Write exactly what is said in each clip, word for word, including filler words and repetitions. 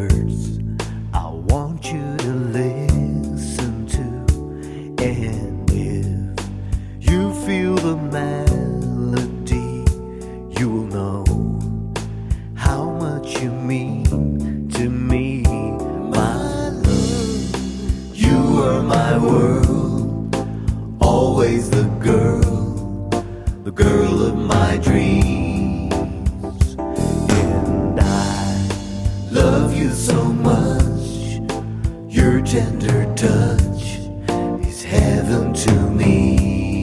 words I want you to listen to. And if you feel the melody, you will know how much you mean to me, my love. You are my world, always the girl, the girl of my dreams. And I love you so much, your tender touch is heaven to me.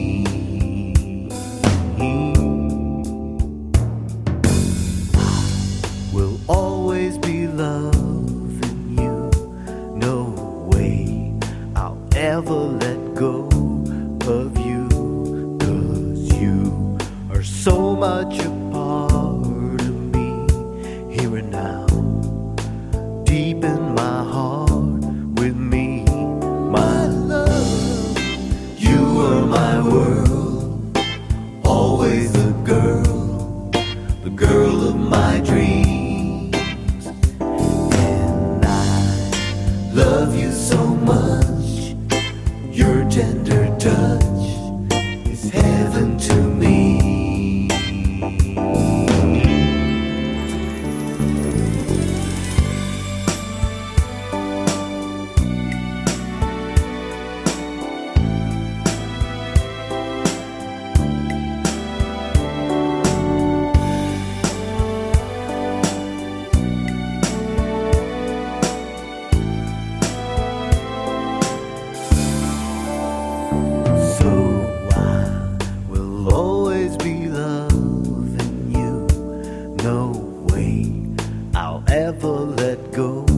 Will always be loving you, no way I'll ever let go of you, 'cause you are so much a part of me, here and now, deep in my heart with me, my love. You are my world, always the girl, the girl of my dreams. Love you so much, your tender touch is heaven to me. No way I'll ever let go